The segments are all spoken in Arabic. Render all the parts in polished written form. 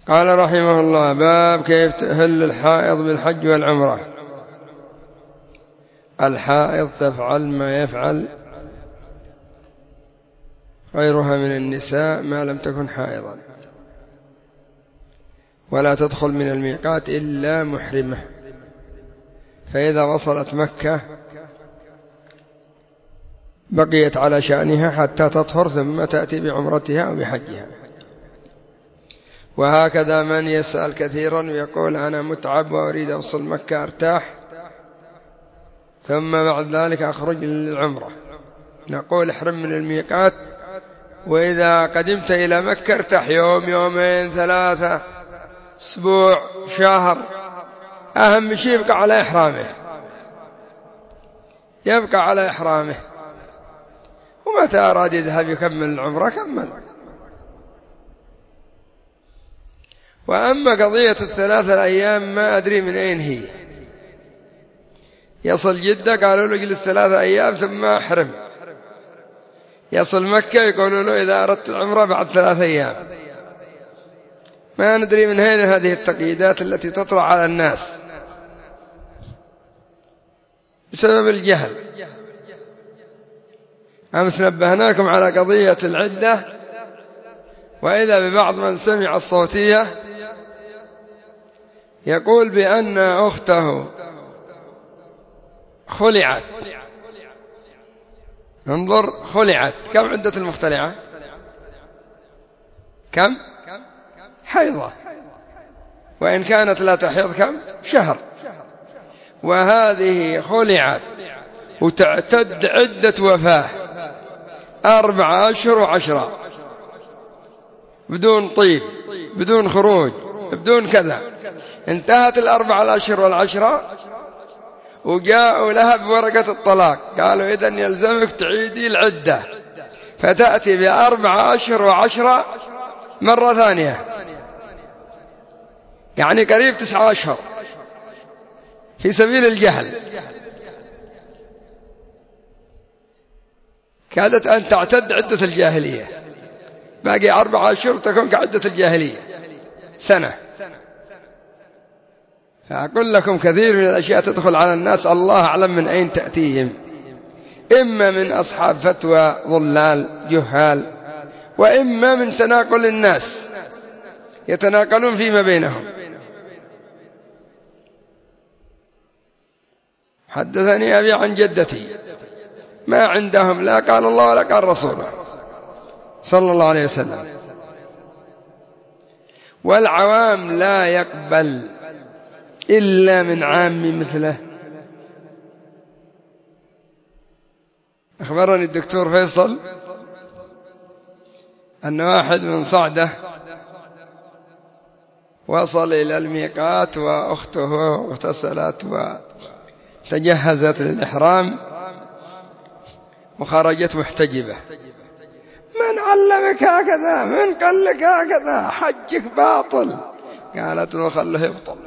قال رحمه الله: باب كيف تحل الحائض بالحج والعمرة. الحائض تفعل ما يفعل غيرها من النساء ما لم تكن حائضا، ولا تدخل من الميقات إلا محرمة، فإذا وصلت مكة بقيت على شأنها حتى تطهر ثم تأتي بعمرتها أو بحجها. وهكذا من يسأل كثيرا ويقول: أنا متعب وأريد أوصل مكة أرتاح ثم بعد ذلك أخرج للعمرة، نقول: احرم من الميقات، وإذا قدمت إلى مكة ارتاح يوم، يومين، 3، أسبوع، شهر، أهم شيء يبقى على إحرامه، يبقى على إحرامه، ومتى أراد يذهب يكمل العمرة كمل. وأما قضية ال3 أيام ما أدري من أين هي. يصل جدة قالوا له اجلس 3 أيام ثم أحرم، يصل مكة يقولوا له إذا أردت العمرة بعد 3 أيام. ما ندري من أين هذه التقييدات التي تطرأ على الناس بسبب الجهل. أمس نبهناكم على قضية العدة، وإذا ببعض من سمع الصوتية يقول بأن أخته خلعت. انظر، خلعت. كم عدة المختلعة؟ كم؟ حيضة، وإن كانت لا تحيض كم؟ شهر. وهذه خلعت وتعتد عدة وفاة 4 أشهر و10، بدون طيب، بدون خروج، بدون كذا. انتهت 4 أشهر و10 وجاءوا لها بورقة الطلاق، قالوا: إذن يلزمك تعيدي العدة، فتأتي ب4 أشهر و10 مرة ثانية، يعني قريب 9 أشهر، في سبيل الجهل. كادت أن تعتد عدة الجاهلية، باقي 4 أشهر تكون كعدة الجاهلية سنة. فأقول لكم كثير من الأشياء تدخل على الناس الله أعلم من أين تأتيهم، إما من أصحاب فتوى ضلال جهال، وإما من تناقل الناس يتناقلون فيما بينهم. حدثني أبي عن جدتي ما عندهم لا قال الله ولا قال رسوله صلى الله عليه وسلم، والعوام لا يقبل إلا من عام مثله. أخبرني الدكتور فيصل أن واحد من صعدة وصل إلى الميقات وأخته اغتسلت وتجهزت للإحرام وخرجت محتجبة. من علمك هكذا؟ من قال لك هكذا؟ حجك باطل. قالت له: خله يبطل.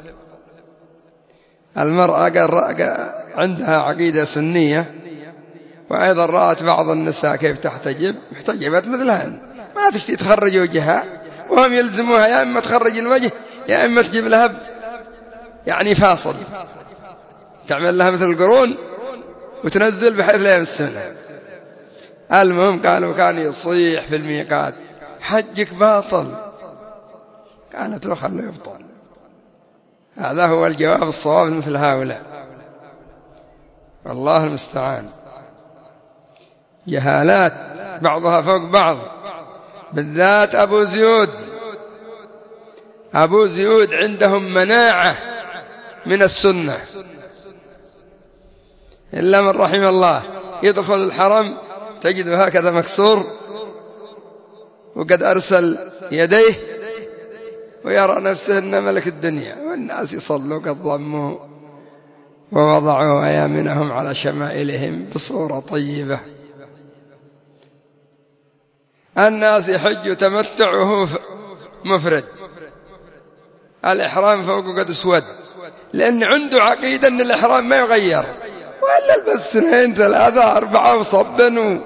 المرأة عندها عقيدة سنية، وأيضا رأت بعض النساء كيف تحتجب، محتجبت مثلها، ما تشتي تخرج وجهها، وهم يلزموها يا إما تخرج الوجه يا إما تجيب لها يعني فاصل، تعمل لها مثل القرون وتنزل بحيث لا يمسونها. المهم قالوا كان يصيح في الميقات: حجك باطل. قالت له: خله يبطل. هذا هو الجواب الصواب مثل هؤلاء، والله المستعان. جهالات بعضها فوق بعض، بالذات أبو زيود عندهم مناعة من السنة إلا من رحم الله. يدخل الحرم تجد هكذا مكسور وقد أرسل يديه ويرى نفسه أنه ملك الدنيا، والناس يصلوا قد ضموا ووضعوا أيامنهم على شمائلهم بصورة طيبة. الناس يحج يتمتع وهو مفرد، الإحرام فوقه قد اسود، لأن عنده عقيدة أن الإحرام ما يغير، وإلا البس 2 3 4 وصبا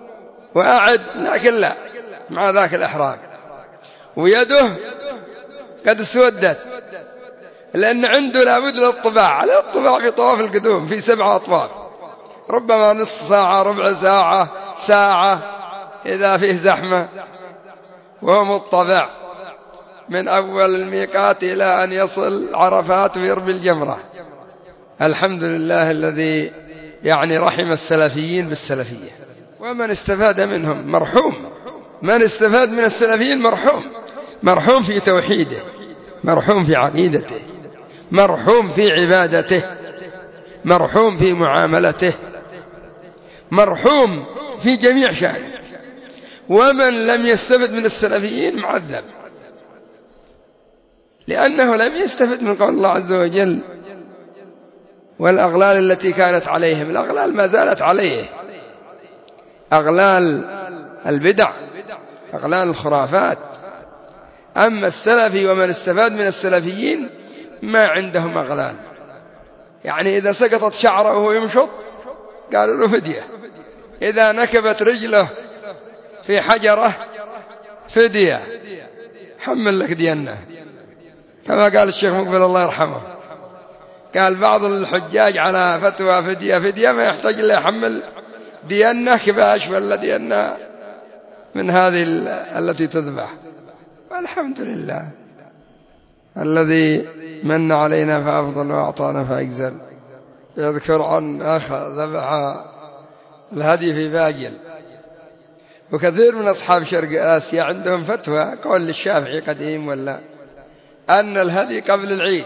وأعد، لكن لا، مع ذاك الإحرام. ويده قد اسودت، لأن عنده لابد للطباع، على الطباع في طواف القدوم في 7 أطواف، ربما نصف ساعة، ربع ساعة، ساعة إذا فيه زحمة، وهو مطبع من أول الميقات إلى أن يصل عرفات ويرمي الجمرة. الحمد لله الذي يعني رحم السلفيين بالسلفية، ومن استفاد منهم مرحوم، من استفاد من السلفيين مرحوم، مرحوم في توحيده، مرحوم في عقيدته، مرحوم في عبادته، مرحوم في معاملته، مرحوم في جميع شأنه. ومن لم يستفد من السلفيين معذب، لأنه لم يستفد من قول الله عز وجل: والأغلال التي كانت عليهم. الأغلال ما زالت عليه، أغلال البدع، أغلال الخرافات. أما السلفي ومن استفاد من السلفيين ما عندهم أغلال، يعني إذا سقطت شعره وهو يمشط قالوا له فدية، إذا نكبت رجله في حجرة فدية، حمل لك دينه، كما قال الشيخ مقبل الله يرحمه، قال بعض الحجاج على فتوى فدية فدية ما يحتاج إلا يحمل دينه كباش ولا دينه من هذه التي تذبح. والحمد لله الذي من علينا فأفضل وأعطانا فأجزل. يذكر عن أخ ذبح الهدي في باجل، وكثير من أصحاب شرق آسيا عندهم فتوى، قول للشافعي قديم ولا، أن الهدي قبل العيد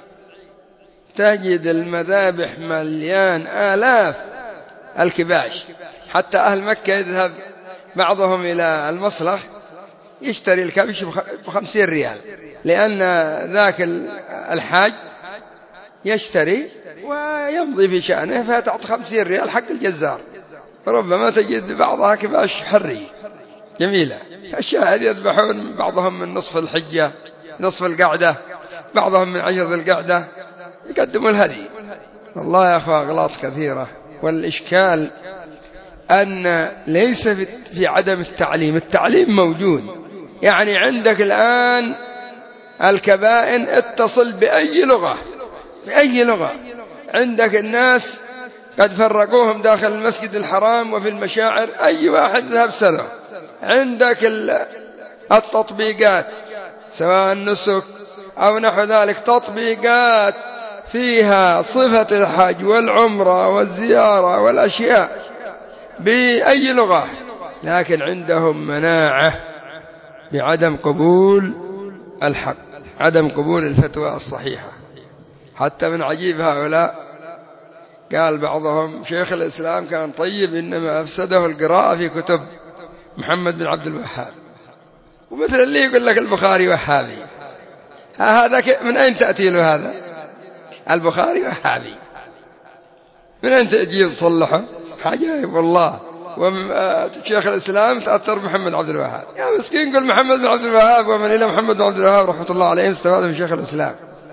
تجد المذابح مليان آلاف الكباش، حتى أهل مكة يذهب بعضهم إلى المصلخ يشتري الكبش ب50 ريال، لأن ذاك الحاج يشتري ويمضي في شأنه فتعطي 50 ريال حق الجزار، ربما تجد بعضها كباش حري جميلة. الشاهد يذبحون بعضهم من نصف الحجة، نصف القعدة، بعضهم من 10 القعدة يقدموا الهدي. والله يا أخوة أغلاط كثيرة. والإشكال أن ليس في عدم التعليم، التعليم موجود، يعني عندك الآن الكبائن اتصل بأي لغة، بأي لغة، عندك الناس قد فرقوهم داخل المسجد الحرام وفي المشاعر، أي واحد ذهب سله. عندك التطبيقات سواء النسك أو نحو ذلك، تطبيقات فيها صفة الحج والعمرة والزيارة والأشياء بأي لغة، لكن عندهم مناعة بعدم قبول الحق، عدم قبول الفتوى الصحيحة. حتى من عجيب هؤلاء قال بعضهم: شيخ الإسلام كان طيب، إنما أفسده القراءة في كتب محمد بن عبد الوهاب. ومثل اللي يقول لك البخاري وهابي، هذا من أين تأتي له هذا؟ البخاري وهابي من أين تأتي تصلحه؟ عجائب والله. وشيخ الإسلام تأثر بمحمد عبد الوهاب، يا مسكين قل محمد بن عبد الوهاب، ومن إلى محمد بن عبد الوهاب رحمة الله عليه استفاد من شيخ الإسلام.